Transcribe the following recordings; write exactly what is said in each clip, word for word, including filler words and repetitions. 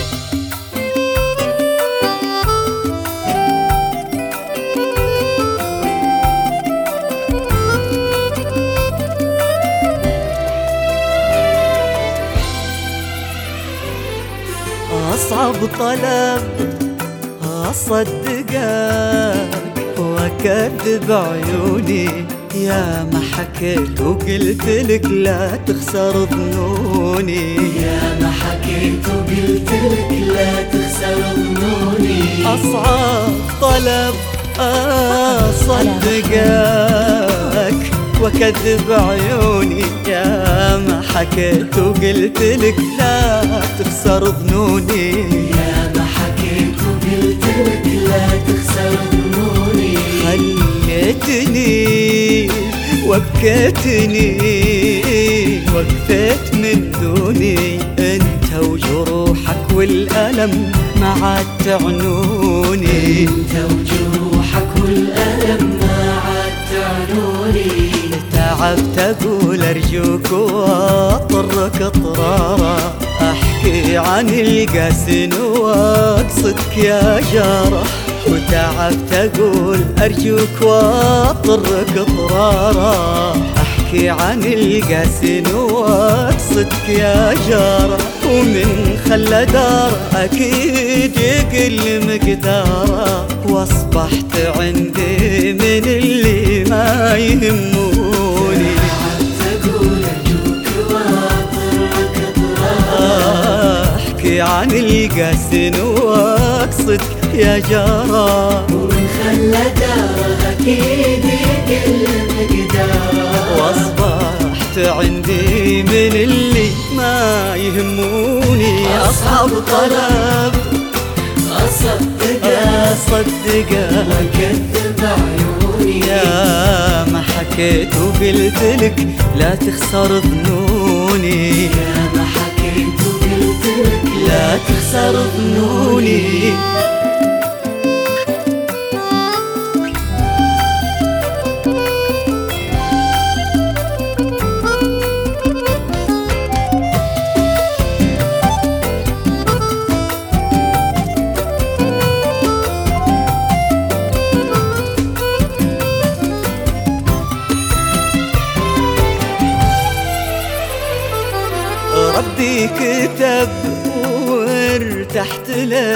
أصعب طلب أصدقك وأكذب عيوني، يا ما حكيت وقلت لك لا تخسر ظنوني، يا ما حكيت وقلت لك لا تخسر ظنوني. أصعب طلب أصدقك وأكذب عيوني، يا ما حكيت وقلت لك لا تخسر ظنوني، يا ما حكيت وقلت لك لا تخسر ظنوني. خليتني وبكيتني وقفت من دوني، انت وجروحك والألم ما عاد تعنوني، انت وجروحك والألم ما عاد تعنوني. تعبت أقول أرجوك وأطرك أطرارا، أحكي عن القاسن وأقصدك يا جارة، وتعبت أقول أرجوك وأطرك أطرارا، أحكي عن القاسن وأقصدك يا جارة، ومن خلى دار أكيد يقل مقداره، وأصبحت عندي من اللي ما يهموني. تعبت أقول أرجوك وأطرك أطرارا، أحكي عن القاسن وأقصدك يا جارة، ومن خلى داره أكيد يقل مقداره، وأصبحت عندي من اللي ما يهموني. أصعب طلب أصدقك أصدقك وأكذب عيوني، يا ما حكيت وقلت لك لا تخسر ظنوني، يا ما حكيت وقلت لك لا تخسر ظنوني. ربي كتب وارتحت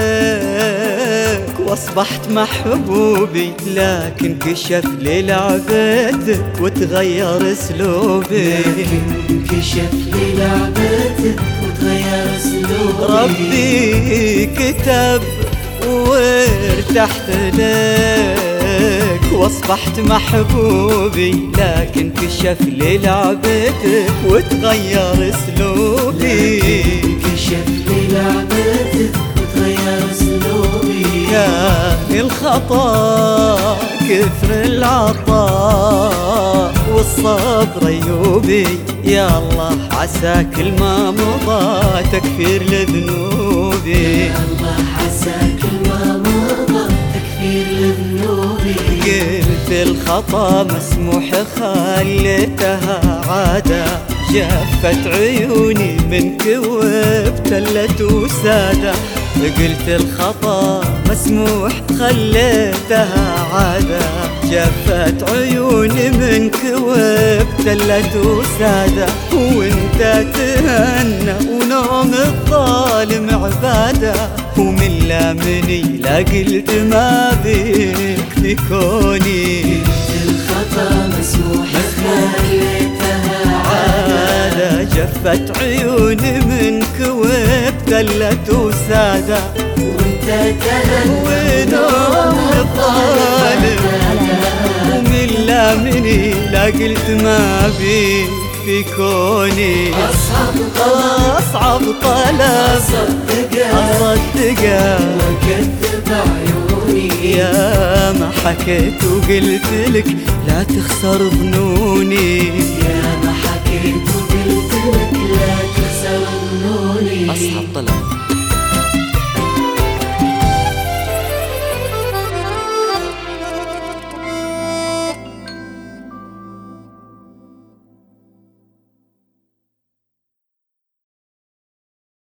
لك واصبحت محبوبي، لكن كشف لي لعبتك وتغير اسلوبي، لكن كشف لي لعبتك وتغير اسلوبي. ربي كتب وارتحت لك واصبحت محبوبي، لكن كشف لي لعبتك وتغير اسلوبي، كشف لي لعبتك وتغير اسلوبي. كان الخطا كثر العطاء والصبر ايوبي، يا الله عسى كل ما مضى تكفير لذنوبي، يا الله عسى كل ما مضى تكفير لذنوبي. قلت الخطا مسموح خليتها عادة، جفت عيوني منك وابتلت وسادة، قلت الخطا مسموح خليتها عادة، جفت عيوني منك وابتلت وسادة، وانت تهنى ونوم الظالم عبادة، ومن لامني لا قلت ما بيك في كوني، قلت الخطا مسموح خليتها عادة، جفت عيوني منك وابتلت وسادة، وانت تهنى ونوم الظالم ومن لامني لا قلت ما بيك في كوني. أصعب طلب أصعب طلب أصدقك أصدقك وأكذب عيوني، يا ما حكيت وقلت لك لا تخسر ظنوني، يا ما